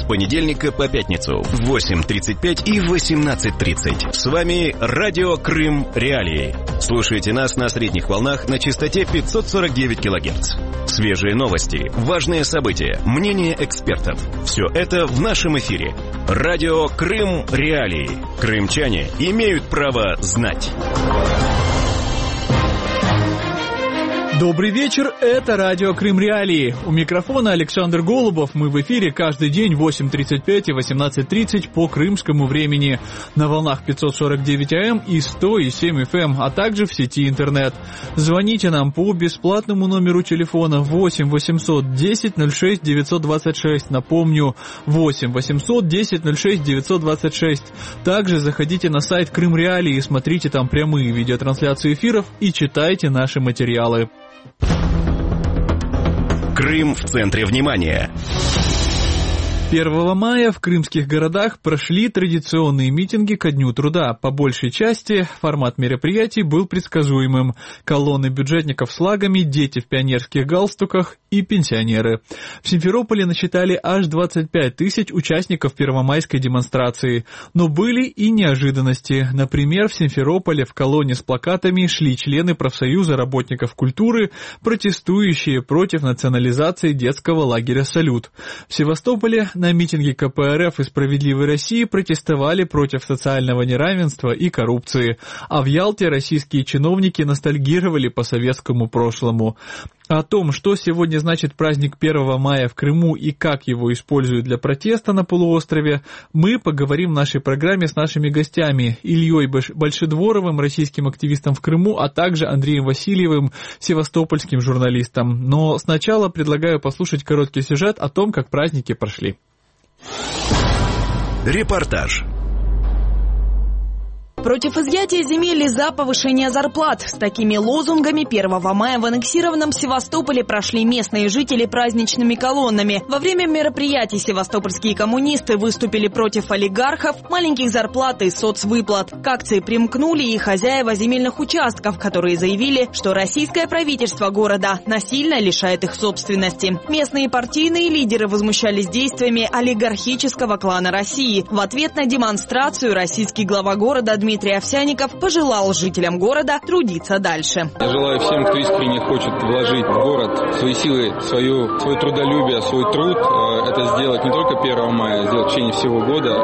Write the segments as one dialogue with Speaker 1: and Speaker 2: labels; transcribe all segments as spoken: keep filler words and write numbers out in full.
Speaker 1: С понедельника по пятницу в восемь тридцать пять и восемнадцать тридцать. С вами Радио Крым Реалии. Слушайте нас на средних волнах на частоте пятьсот сорок девять килогерц. Свежие новости, важные события, мнения экспертов. Все это в нашем эфире. Радио Крым Реалии. Крымчане имеют право знать.
Speaker 2: Добрый вечер, это Радио Крым Реалии. У микрофона Александр Голубов. Мы в эфире каждый день в восемь тридцать пять и восемнадцать тридцать по крымскому времени. На волнах пятьсот сорок девять АМ и сто семь эф эм, а также в сети интернет. Звоните нам по бесплатному номеру телефона восемь восемьсот десять ноль шесть девятьсот двадцать шесть. Напомню, восемь восемьсот десять ноль шесть девятьсот двадцать шесть. Также заходите на сайт Крым Реалии, смотрите там прямые видеотрансляции эфиров и читайте наши материалы.
Speaker 1: Крым в центре внимания.
Speaker 2: первого мая в крымских городах прошли традиционные митинги ко Дню труда. По большей части формат мероприятий был предсказуемым. Колонны бюджетников с флагами, дети в пионерских галстуках и пенсионеры. В Симферополе насчитали аж двадцать пять тысяч участников первомайской демонстрации. Но были и неожиданности. Например, в Симферополе в колонне с плакатами шли члены профсоюза работников культуры, протестующие против национализации детского лагеря «Салют». В Севастополе на митинге ка пэ эр эф и «Справедливой России» протестовали против социального неравенства и коррупции, а в Ялте российские чиновники ностальгировали по советскому прошлому. О том, что сегодня значит праздник первого мая в Крыму и как его используют для протеста на полуострове, мы поговорим в нашей программе с нашими гостями Ильей Большедворовым, российским активистом в Крыму, а также Андреем Васильевым, севастопольским журналистом. Но сначала предлагаю послушать короткий сюжет о том, как праздники прошли.
Speaker 1: Репортаж.
Speaker 3: Против изъятия земель и за повышение зарплат. С такими лозунгами первого мая в аннексированном Севастополе прошли местные жители праздничными колоннами. Во время мероприятий севастопольские коммунисты выступили против олигархов, маленьких зарплат и соцвыплат. К акции примкнули и хозяева земельных участков, которые заявили, что российское правительство города насильно лишает их собственности. Местные партийные лидеры возмущались действиями олигархического клана России. В ответ на демонстрацию российский глава города Дмитрий Дмитрий Овсянников пожелал жителям города трудиться дальше.
Speaker 4: Я желаю всем, кто искренне хочет вложить в город свои силы, свое, свое трудолюбие, свой труд, это сделать не только первого мая, а сделать в течение всего года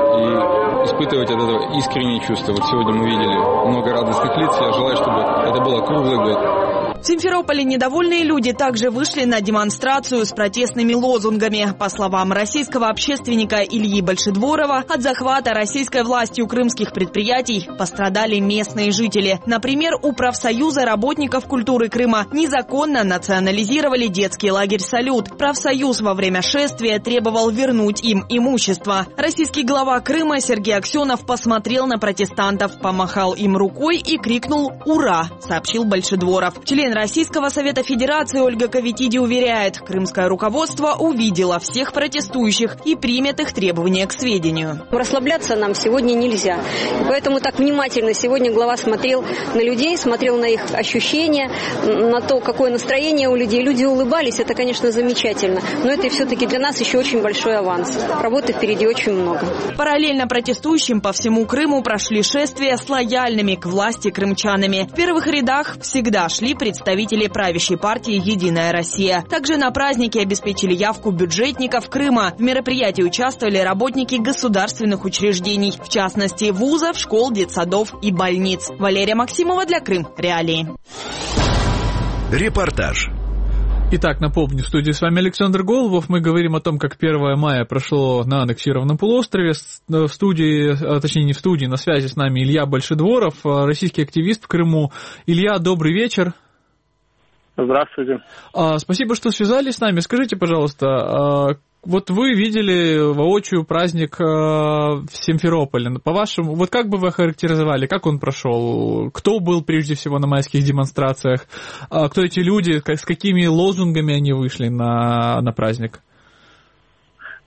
Speaker 4: и испытывать от этого искренние чувства. Вот сегодня мы видели много радостных лиц. Я желаю, чтобы это было круглый год.
Speaker 3: В Симферополе недовольные люди также вышли на демонстрацию с протестными лозунгами. По словам российского общественника Ильи Большедворова, от захвата российской властью крымских предприятий пострадали местные жители. Например, у профсоюза работников культуры Крыма незаконно национализировали детский лагерь «Салют». Профсоюз во время шествия требовал вернуть им имущество. Российский глава Крыма Сергей Аксенов посмотрел на протестантов, помахал им рукой и крикнул «Ура!», сообщил Большедворов. Член Российского совета Федерации Ольга Кавитиди уверяет, крымское руководство увидело всех протестующих и примет их требования к сведению.
Speaker 5: Расслабляться нам сегодня нельзя. Поэтому так внимательно сегодня глава смотрел на людей, смотрел на их ощущения, на то, какое настроение у людей. Люди улыбались, это, конечно, замечательно. Но это все-таки для нас еще очень большой аванс. Работы впереди очень много.
Speaker 3: Параллельно протестующим по всему Крыму прошли шествия с лояльными к власти крымчанами. В первых рядах всегда шли представители представители правящей партии «Единая Россия». Также на празднике обеспечили явку бюджетников Крыма. В мероприятии участвовали работники государственных учреждений, в частности, вузов, школ, детсадов и больниц. Валерия Максимова для Крым Реалии.
Speaker 1: Репортаж.
Speaker 2: Итак, напомню, в студии с вами Александр Голубов. Мы говорим о том, как первого мая прошло на аннексированном полуострове. В студии, точнее не в студии, на связи с нами Илья Большедворов, российский активист в Крыму. Илья, добрый вечер.
Speaker 6: Здравствуйте.
Speaker 2: А, спасибо, что связались с нами. Скажите, пожалуйста, а, вот вы видели воочию праздник а, в Симферополе. По-вашему, вот как бы вы охарактеризовали, как он прошел? Кто был прежде всего на майских демонстрациях? А, кто эти люди? Как, с какими лозунгами они вышли на, на праздник?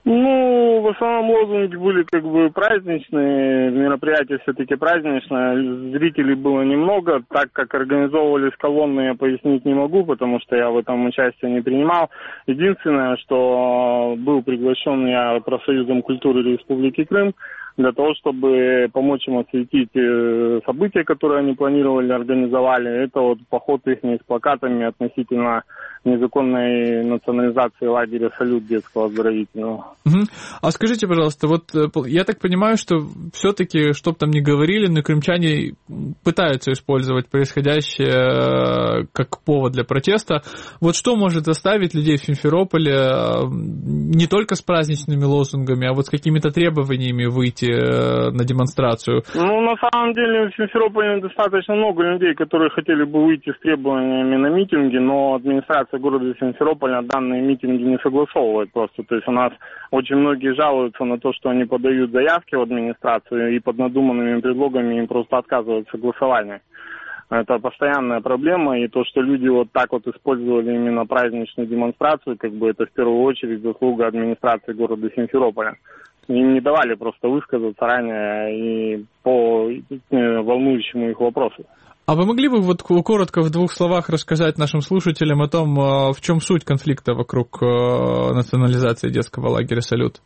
Speaker 6: Ну, в основном лозунги были как бы праздничные, мероприятие все-таки праздничное, зрителей было немного, так как организовывались колонны, я пояснить не могу, потому что я в этом участие не принимал. Единственное, что был приглашен я профсоюзом культуры Республики Крым, для того, чтобы помочь им осветить события, которые они планировали, организовали. Это вот поход их с плакатами относительно незаконной национализации лагеря «Салют» детского оздоровительного.
Speaker 2: Угу. А скажите, пожалуйста, вот я так понимаю, что все-таки, что бы там ни говорили, но крымчане пытаются использовать происходящее как повод для протеста. Вот что может заставить людей в Симферополе не только с праздничными лозунгами, а вот с какими-то требованиями выйти на демонстрацию?
Speaker 6: Ну, на самом деле, в Симферополе достаточно много людей, которые хотели бы выйти с требованиями на митинги, но администрация города Симферополя данные митинги не согласовывает просто. То есть у нас очень многие жалуются на то, что они подают заявки в администрацию, и под надуманными предлогами им просто отказывают согласование. Это постоянная проблема, и то, что люди вот так вот использовали именно праздничную демонстрацию, как бы это в первую очередь заслуга администрации города Симферополя. Им не давали просто высказаться ранее и по волнующему их вопросу.
Speaker 2: А вы могли бы вот коротко в двух словах рассказать нашим слушателям о том, в чем суть конфликта вокруг национализации детского лагеря «Салют»?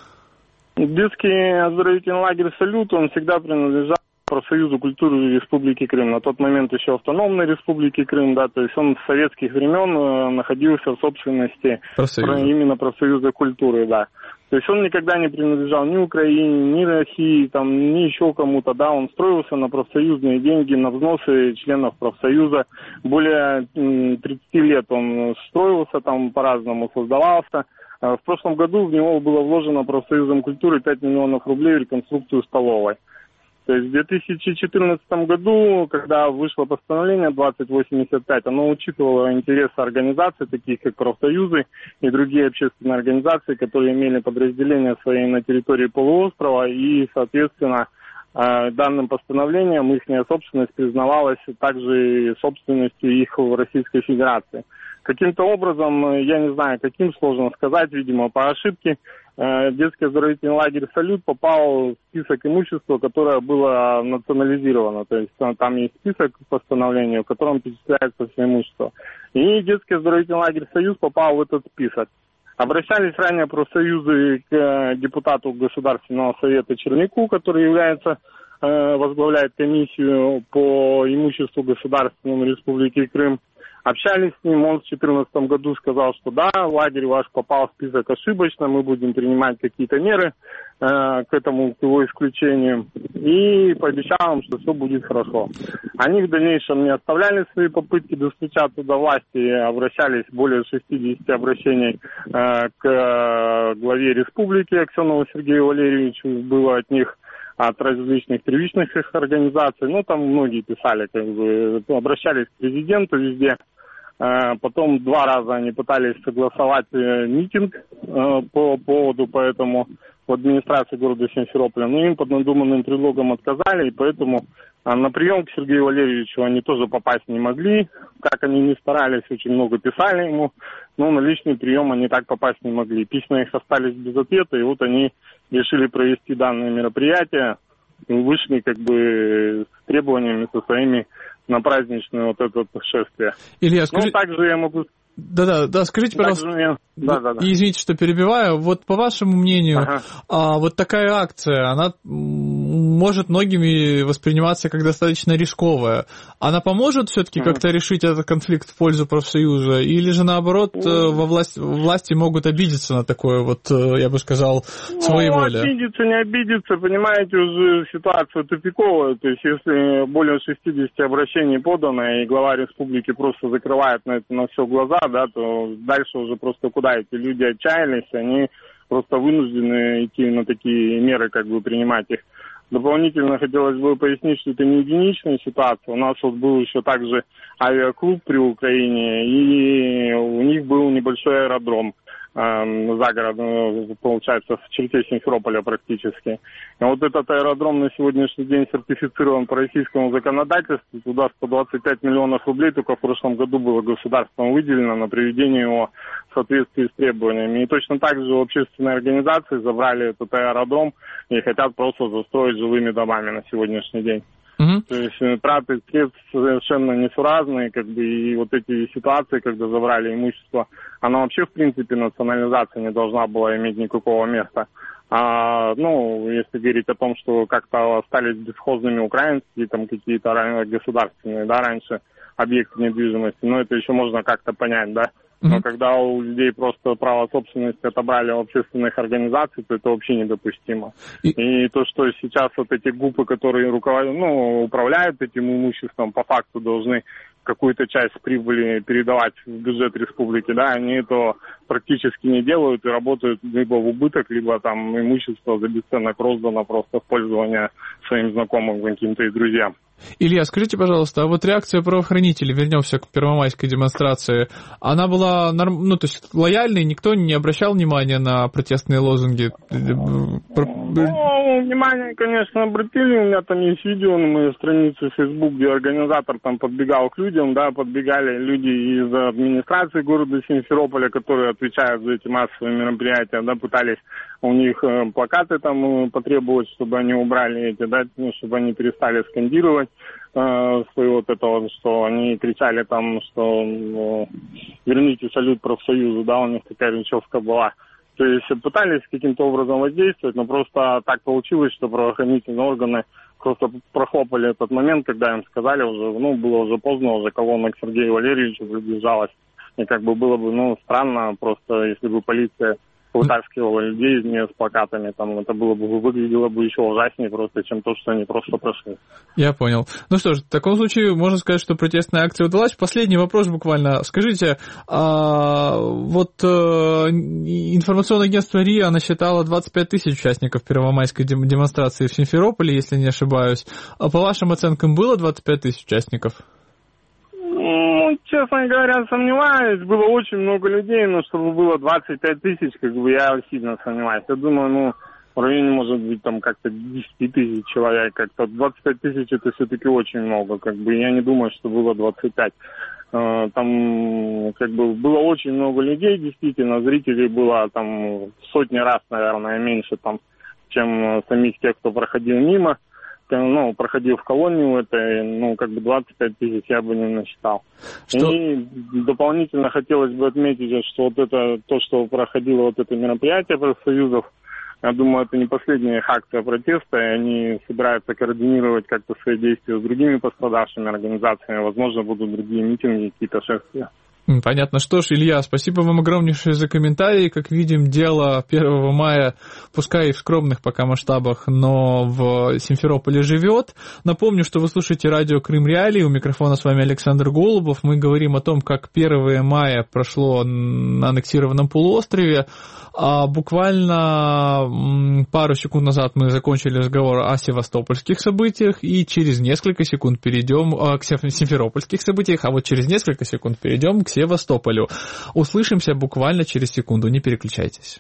Speaker 6: Детский оздоровительный лагерь «Салют», он всегда принадлежал профсоюзу культуры Республики Крым. На тот момент еще автономной Республики Крым, да, то есть он с советских времен находился в собственности
Speaker 2: профсоюза.
Speaker 6: именно профсоюза культуры, да. То есть он никогда не принадлежал ни Украине, ни России, там, ни еще кому-то, да, он строился на профсоюзные деньги, на взносы членов профсоюза. Более тридцати лет он строился, там по-разному создавался. В прошлом году в него было вложено профсоюзом культуры пять миллионов рублей в реконструкцию столовой. То есть в две тысячи четырнадцатом году, когда вышло постановление двадцать восемьдесят пять, оно учитывало интересы организаций, таких как профсоюзы и другие общественные организации, которые имели подразделения свои на территории полуострова, и, соответственно, данным постановлением их собственность признавалась также собственностью их в Российской Федерации. Каким-то образом, я не знаю, каким, сложно сказать, видимо, по ошибке, детский оздоровительный лагерь «Салют» попал в список имущества, которое было национализировано. То есть там есть список постановления, в котором перечисляется все имущество. И детский оздоровительный лагерь «Союз» попал в этот список. Обращались ранее профсоюзы к депутату Государственного совета Черняку, который является, возглавляет комиссию по имуществу государственному Республики Крым. Общались с ним, он в две тысячи четырнадцатом году сказал, что да, лагерь ваш попал в список ошибочно, мы будем принимать какие-то меры э, к этому, к его исключению, и пообещал им, что все будет хорошо. Они в дальнейшем не оставляли свои попытки достучаться до власти, обращались, более шестидесяти обращений э, к главе республики Аксенову Сергею Валерьевичу было от них, от различных первичных их организаций, ну там многие писали, как бы, обращались к президенту везде. Потом два раза они пытались согласовать митинг по поводу, поэтому в администрации города Симферополя, но им под надуманным предлогом отказали, и поэтому на прием к Сергею Валерьевичу они тоже попасть не могли, как они не старались, очень много писали ему, но на личный прием они так попасть не могли. Письма их остались без ответа, и вот они решили провести данное мероприятие, вышли как бы с требованиями со своими на праздничное вот это шествие.
Speaker 2: Илья, скажи...
Speaker 6: Ну, также я могу...
Speaker 2: Да-да, да, скажите, пожалуйста,
Speaker 6: я... да, да, да.
Speaker 2: извините, что перебиваю, вот по вашему мнению,
Speaker 6: ага.
Speaker 2: а, вот такая акция, она может многими восприниматься как достаточно рисковая. Она поможет все-таки ага. как-то решить этот конфликт в пользу профсоюза, или же наоборот во власти, власти могут обидеться на такое вот, я бы сказал, своеволие?
Speaker 6: Ну, обидеться, не обидеться, понимаете, уже ситуация тупиковая, то есть если более шестидесяти обращений подано, и глава республики просто закрывает на это на все глаза, да, то дальше уже просто куда эти люди отчаялись, они просто вынуждены идти на такие меры, как бы принимать их. Дополнительно хотелось бы пояснить, что это не единичная ситуация. У нас вот был еще также авиаклуб при Украине, и у них был небольшой аэродром. за город, получается, в черте Симферополя практически. И вот этот аэродром на сегодняшний день сертифицирован по российскому законодательству. Туда сто двадцать пять миллионов рублей только в прошлом году было государством выделено на приведение его в соответствии с требованиями. И точно так же общественные организации забрали этот аэродром и хотят просто застроить жилыми домами на сегодняшний день. Uh-huh. То есть траты средств совершенно несуразные, как бы, и вот эти ситуации, когда забрали имущество, она вообще, в принципе, национализация не должна была иметь никакого места. А, ну, если говорить о том, что как-то остались бесхозными украинские, там, какие-то государственные, да, раньше объекты недвижимости, но это еще можно как-то понять, да. Но когда у людей просто право собственности отобрали у общественных организаций, то это вообще недопустимо. И, и то, что сейчас вот эти ГУПы, которые руководят, ну, управляют этим имуществом, по факту должны какую-то часть прибыли передавать в бюджет республики, да, они это практически не делают и работают либо в убыток, либо там имущество за бесценок роздано просто в пользование своим знакомым, каким-то и друзьям.
Speaker 2: Илья, скажите, пожалуйста, а вот реакция правоохранителей, вернемся к первомайской демонстрации, она была, ну, то есть лояльной, никто не обращал внимания на протестные лозунги?
Speaker 6: Ну, внимание, конечно, обратили, у меня там есть видео на моей странице в Facebook, где организатор там подбегал к людям, да, подбегали люди из администрации города Симферополя, которые отвечают за эти массовые мероприятия, да, пытались у них плакаты там потребовать, чтобы они убрали эти, да, чтобы они перестали скандировать э, свое вот это вот, что они кричали там, что ну, верните салют профсоюзу, да, у них такая речевка была. То есть пытались каким-то образом воздействовать, но просто так получилось, что правоохранительные органы просто прохлопали этот момент, когда им сказали уже, ну, было уже поздно, уже колонна к Сергею Валерьевичу приближалась. И как бы было бы, ну, странно просто, если бы полиция вытаскивала людей из нее с плакатами, там это было бы, выглядело бы еще ужаснее просто, чем то, что они просто прошли.
Speaker 2: Я понял. Ну что ж, в таком случае можно сказать, что протестная акция удалась. Последний вопрос буквально. Скажите, а, вот а, информационное агентство РИА насчитало двадцать пять тысяч участников первомайской демонстрации в Симферополе, если не ошибаюсь. А по вашим оценкам было двадцать пять тысяч участников?
Speaker 6: Ну, честно говоря, сомневаюсь. Было очень много людей, но чтобы было двадцать пять тысяч, как бы я сильно сомневаюсь. Я думаю, ну, в районе, может быть, там как-то десять тысяч человек. Как-то двадцать пять тысяч это все-таки очень много. Как бы я не думаю, что было двадцать пять. Там, как бы, было очень много людей, действительно. Зрителей было там сотни раз, наверное, меньше, там, чем самих тех, кто проходил мимо. Ну, проходил в колонию, это, ну, как бы двадцать пять тысяч я бы не насчитал. Что? И дополнительно хотелось бы отметить, что вот это, то, что проходило вот это мероприятие профсоюзов, я думаю, это не последняя их акция протеста, и они собираются координировать как-то свои действия с другими пострадавшими организациями, возможно, будут другие митинги, какие-то шествия.
Speaker 2: Понятно. Что ж, Илья, спасибо вам огромнейшее за комментарии. Как видим, дело первого мая, пускай и в скромных пока масштабах, но в Симферополе живет. Напомню, что вы слушаете радио Крым Реалии. У микрофона с вами Александр Голубов. Мы говорим о том, как первое мая прошло на аннексированном полуострове. А буквально пару секунд назад мы закончили разговор о севастопольских событиях, и через несколько секунд перейдем к симферопольских событиях, а вот через несколько секунд перейдем к Севастополю. Услышимся буквально через секунду, не переключайтесь.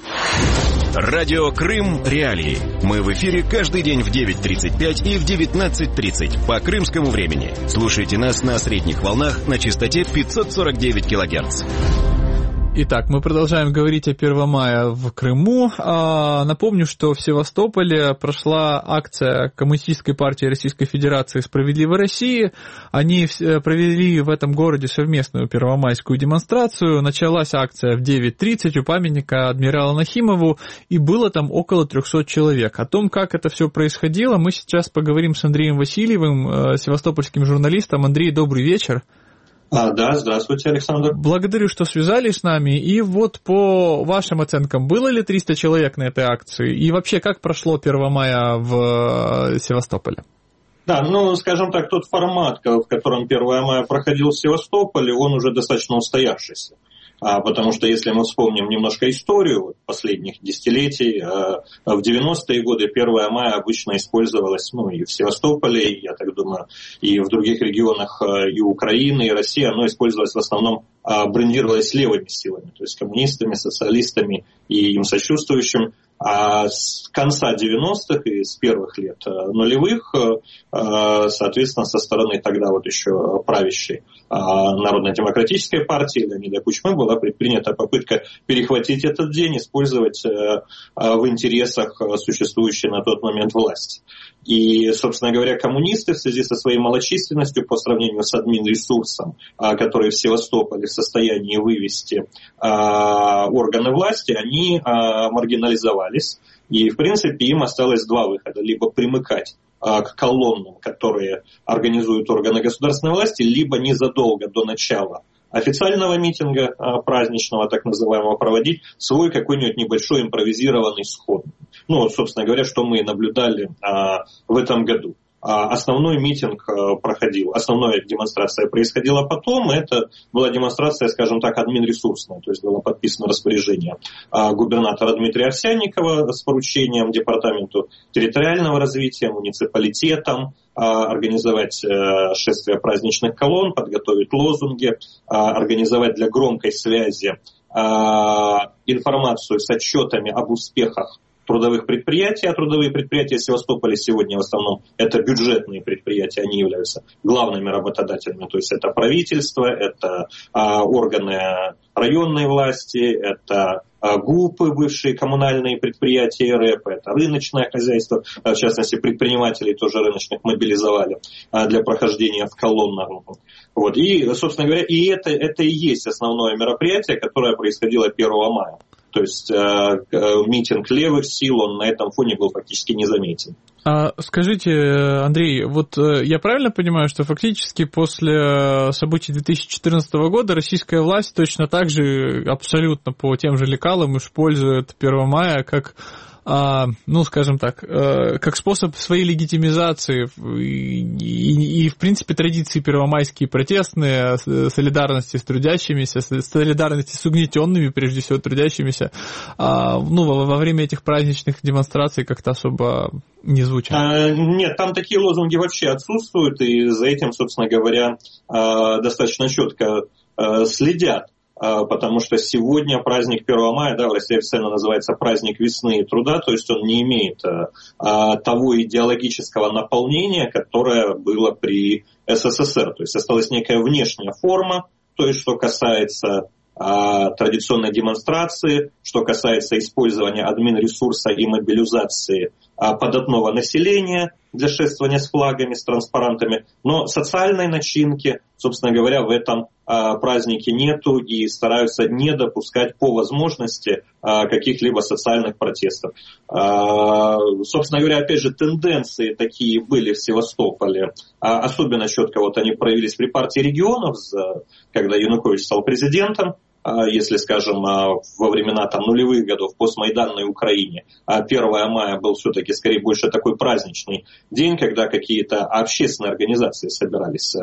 Speaker 1: Радио Крым Реалии. Мы в эфире каждый день в девять тридцать пять и в девятнадцать тридцать по крымскому времени. Слушайте нас на средних волнах на частоте пятьсот сорок девять килогерц.
Speaker 2: Итак, мы продолжаем говорить о первом мая в Крыму. Напомню, что в Севастополе прошла акция Коммунистической партии Российской Федерации «Справедливой России». Они провели в этом городе совместную первомайскую демонстрацию. Началась акция в девять тридцать у памятника адмиралу Нахимову, и было там около трехсот человек. О том, как это все происходило, мы сейчас поговорим с Андреем Васильевым, севастопольским журналистом. Андрей, добрый вечер.
Speaker 7: А, да, здравствуйте, Александр.
Speaker 2: Благодарю, что связались с нами. И вот по вашим оценкам, было ли триста человек на этой акции? И вообще, как прошло первое мая в Севастополе?
Speaker 7: Да, ну, скажем так, тот формат, в котором первое мая проходил в Севастополе, он уже достаточно устоявшийся. Потому что если мы вспомним немножко историю последних десятилетий, в девяностые годы первое мая обычно использовалось, ну, и в Севастополе, и, я так думаю, и в других регионах и Украины, и России, оно использовалось в основном, брендировалось левыми силами, то есть коммунистами, социалистами и им сочувствующим. А с конца девяностых и с первых лет нулевых, соответственно, со стороны тогда вот еще правящей Народно-демократической партии Леонида Кучмы была предпринята попытка перехватить этот день, использовать в интересах существующей на тот момент власти. И, собственно говоря, коммунисты в связи со своей малочисленностью по сравнению с админресурсом, который в Севастополе в состоянии вывести органы власти, они маргинализовались. И, в принципе, им осталось два выхода. Либо примыкать к колоннам, которые организуют органы государственной власти, либо незадолго до начала официального митинга праздничного, так называемого, проводить свой какой-нибудь небольшой импровизированный сход. Ну, собственно говоря, что мы наблюдали а, в этом году. А основной митинг а, проходил, основная демонстрация происходила потом. Это была демонстрация, скажем так, админресурсная. То есть было подписано распоряжение а, губернатора Дмитрия Овсянникова с поручением Департаменту территориального развития, муниципалитетам, организовать шествие праздничных колонн, подготовить лозунги, организовать для громкой связи информацию с отчетами об успехах трудовых предприятий, а трудовые предприятия Севастополя сегодня в основном это бюджетные предприятия, они являются главными работодателями, то есть это правительство, это органы районной власти, это ГУПы, бывшие коммунальные предприятия РЭП, это рыночное хозяйство, в частности, предпринимателей тоже рыночных мобилизовали для прохождения в колоннах. Вот. И, собственно говоря, и это, это и есть основное мероприятие, которое происходило первого мая. То есть э, митинг левых сил, он на этом фоне был фактически незаметен.
Speaker 2: А скажите, Андрей, вот я правильно понимаю, что фактически после событий две тысячи четырнадцатого года российская власть точно так же абсолютно по тем же лекалам использует первое мая как, а, ну, скажем так, как способ своей легитимизации и, и, и в принципе, традиции первомайские протестные, солидарности с трудящимися, солидарности с угнетенными, прежде всего, трудящимися, а, ну, во, во время этих праздничных демонстраций как-то особо не звучат?
Speaker 7: А, нет, там такие лозунги вообще отсутствуют, и за этим, собственно говоря, достаточно четко следят. Потому что сегодня праздник первого мая, да, в России официально называется праздник весны и труда, то есть он не имеет а, того идеологического наполнения, которое было при СССР. То есть осталась некая внешняя форма, то есть что касается а, традиционной демонстрации, что касается использования админресурса и мобилизации а, податного населения для шествования с флагами, с транспарантами, но социальной начинки, собственно говоря, в этом а, празднике нету и стараются не допускать по возможности а, каких-либо социальных протестов. А, собственно говоря, опять же, тенденции такие были в Севастополе, а, особенно четко вот они проявились при партии регионов, когда Янукович стал президентом. Если, скажем, во времена там, нулевых годов, постмайданной Украине, первое мая был все-таки скорее больше такой праздничный день, когда какие-то общественные организации собирались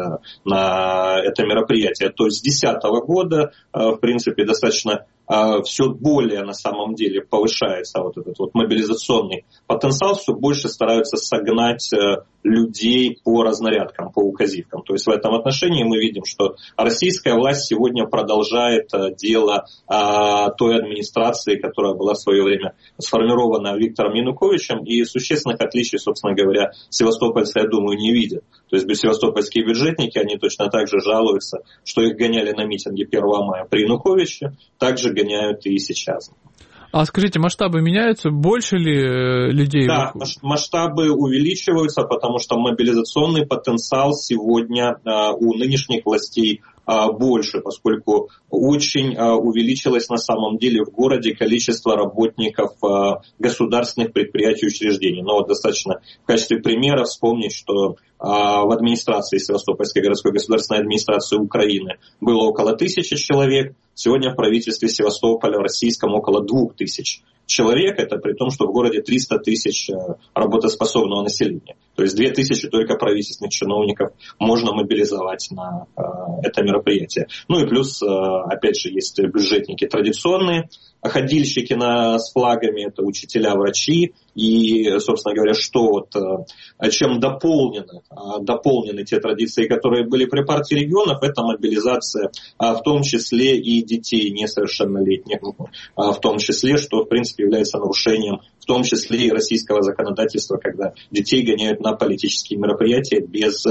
Speaker 7: на это мероприятие. То есть с две тысячи десятого года, в принципе, достаточно все более на самом деле повышается вот этот вот мобилизационный потенциал, все больше стараются согнать людей по разнарядкам, по указивкам. То есть в этом отношении мы видим, что российская власть сегодня продолжает дело той администрации, которая была в свое время сформирована Виктором Януковичем, и существенных отличий, собственно говоря, севастопольцы, я думаю, не видят. То есть севастопольские бюджетники, они точно так же жалуются, что их гоняли на митинге первого мая при Януковиче, также гоняют и сейчас.
Speaker 2: А скажите, масштабы меняются? Больше ли людей?
Speaker 7: Да, масштабы увеличиваются, потому что мобилизационный потенциал сегодня а, у нынешних властей а, больше, поскольку очень а, увеличилось на самом деле в городе количество работников а, государственных предприятий и учреждений. Но вот достаточно в качестве примера вспомнить, что а, в администрации Севастопольской городской государственной администрации Украины было около тысячи человек. Сегодня в правительстве Севастополя в российском около двух тысяч человек. Это при том, что в городе триста тысяч работоспособного населения. То есть две тысячи только правительственных чиновников можно мобилизовать на э, это мероприятие. Ну и плюс, э, опять же, есть бюджетники традиционные, ходильщики на, с флагами, это учителя, врачи. И, собственно говоря, что вот, чем дополнены, дополнены те традиции, которые были при партии регионов, это мобилизация, в том числе и детей несовершеннолетних, в том числе, что, в принципе, является нарушением, в том числе и российского законодательства, когда детей гоняют на политические мероприятия без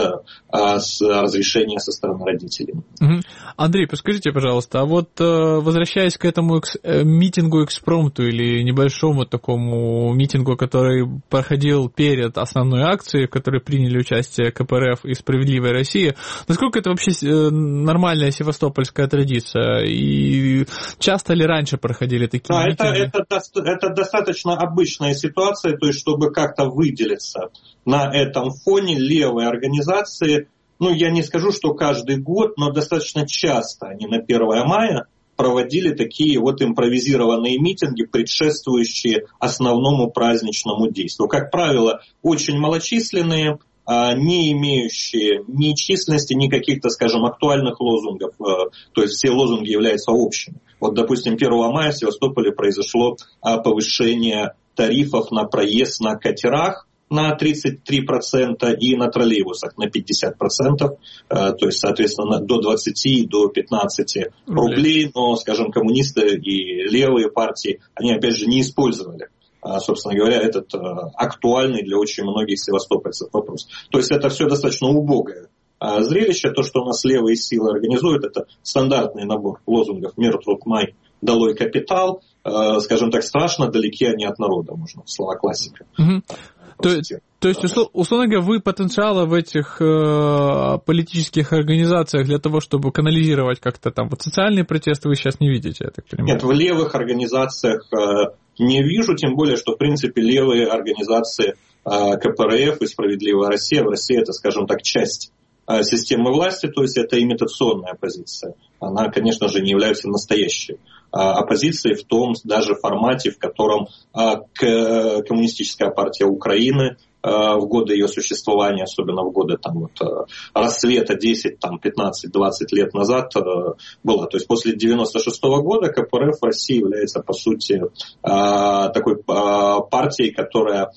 Speaker 7: разрешения со стороны родителей.
Speaker 2: Угу. Андрей, подскажите, пожалуйста, а вот возвращаясь к этому митингу экспромту или небольшому такому митингу, который проходил перед основной акцией, в которой приняли участие ка пэ эр эф и «Справедливая Россия», насколько это вообще нормальная севастопольская традиция? И часто ли раньше проходили такие
Speaker 7: да,
Speaker 2: митинги?
Speaker 7: Это, это, это достаточно обычная ситуация, то есть чтобы как-то выделиться на этом фоне, левые организации, ну я не скажу, что каждый год, но достаточно часто они на первое мая проводили такие вот импровизированные митинги, предшествующие основному праздничному действию. Как правило, очень малочисленные, не имеющие ни численности, ни каких-то, скажем, актуальных лозунгов. То есть все лозунги являются общими. Вот, допустим, первого мая в Севастополе произошло повышение тарифов на проезд на катерах на тридцать три процента и на троллейбусах на пятьдесят процентов, то есть, соответственно, до двадцати, до пятнадцати рублей, но, скажем, коммунисты и левые партии, они, опять же, не использовали, собственно говоря, этот актуальный для очень многих севастопольцев вопрос. То есть это все достаточно убогое зрелище. То, что у нас левые силы организуют, это стандартный набор лозунгов «Мир, труд, май», «Долой капитал», скажем так, страшно далеки они от народа, можно, слова классика.
Speaker 2: Угу. То, то есть, условно говоря, вы потенциала в этих э, политических организациях для того, чтобы канализировать как-то там вот социальные протесты, вы сейчас не видите, я так понимаю?
Speaker 7: Нет, в левых организациях э, не вижу, тем более, что, в принципе, левые организации э, ка пэ эр эф и «Справедливая Россия», в России это, скажем так, часть э, системы власти, то есть это имитационная оппозиция. Она, конечно же, не является настоящей оппозиции в том даже формате, в котором Коммунистическая партия Украины в годы ее существования, особенно в годы там, вот, рассвета десять, пятнадцать, двадцать лет назад была. То есть после девяносто шестого года ка пэ эр эф в России является, по сути, такой партией, которая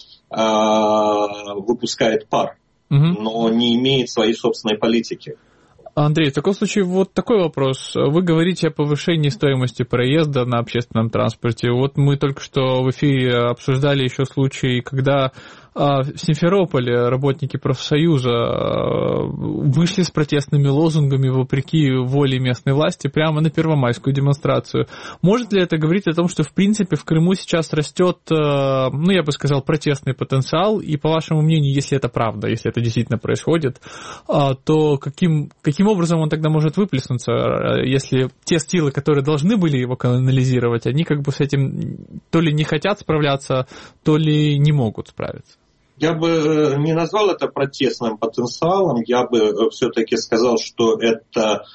Speaker 7: выпускает пар, угу. но не имеет своей собственной политики.
Speaker 2: Андрей, в таком случае вот такой вопрос. Вы говорите о повышении стоимости проезда на общественном транспорте. Вот мы только что в эфире обсуждали еще случай, когда в Симферополе работники профсоюза вышли с протестными лозунгами вопреки воле местной власти прямо на первомайскую демонстрацию. Может ли это говорить о том, что в принципе в Крыму сейчас растет, ну я бы сказал, протестный потенциал, и по вашему мнению, если это правда, если это действительно происходит, то каким, каким образом он тогда может выплеснуться, если те силы, которые должны были его канализировать, они как бы с этим то ли не хотят справляться, то ли не могут справиться?
Speaker 7: Я бы не назвал это протестным потенциалом, я бы все-таки сказал, что это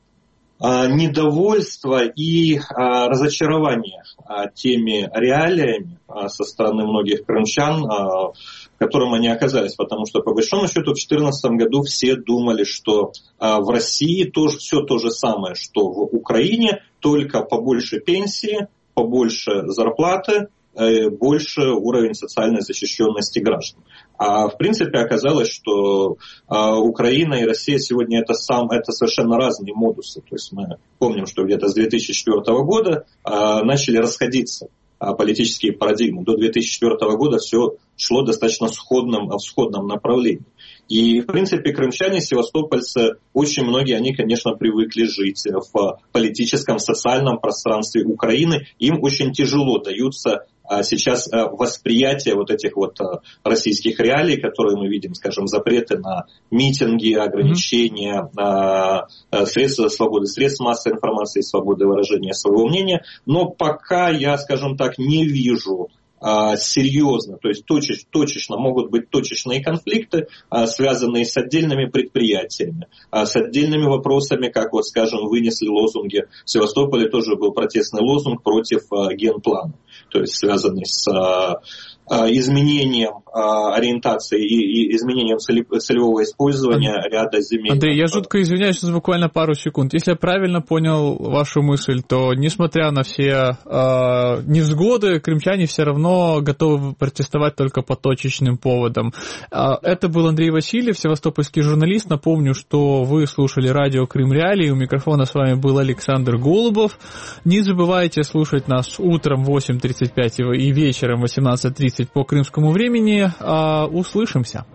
Speaker 7: недовольство и разочарование теми реалиями со стороны многих крымчан, в котором они оказались. Потому что, по большому счету, в две тысячи четырнадцатом году все думали, что в России тоже все то же самое, что в Украине, только побольше пенсии, побольше зарплаты, больше уровень социальной защищенности граждан. А в принципе оказалось, что а, Украина и Россия сегодня это, сам, это совершенно разные модусы. То есть мы помним, что где-то с две тысячи четвёртого года а, начали расходиться а, политические парадигмы. До две тысячи четвёртого года все шло достаточно сходным, в сходном направлении. И, в принципе, крымчане, севастопольцы, очень многие, они, конечно, привыкли жить в политическом, социальном пространстве Украины. Им очень тяжело даются сейчас восприятие вот этих вот российских реалий, которые мы видим, скажем, запреты на митинги, ограничения mm-hmm. средств свободы, средств массовой информации, свободы выражения своего мнения. Но пока я, скажем так, не вижу серьезно, то есть точечно, точечно могут быть точечные конфликты, связанные с отдельными предприятиями, с отдельными вопросами, как вот, скажем, вынесли лозунги. В Севастополе тоже был протестный лозунг против генплана, то есть связанный с изменением ориентации и изменением целевого использования ряда земель.
Speaker 2: Андрей, я жутко извиняюсь, сейчас буквально пару секунд. Если я правильно понял вашу мысль, то несмотря на все э, невзгоды, крымчане все равно готовы протестовать только по точечным поводам. Это был Андрей Васильев, севастопольский журналист. Напомню, что вы слушали радио Крым Реалии. У микрофона с вами был Александр Голубов. Не забывайте слушать нас утром в восемь тридцать пять и вечером в восемнадцать тридцать по крымскому времени. Услышимся.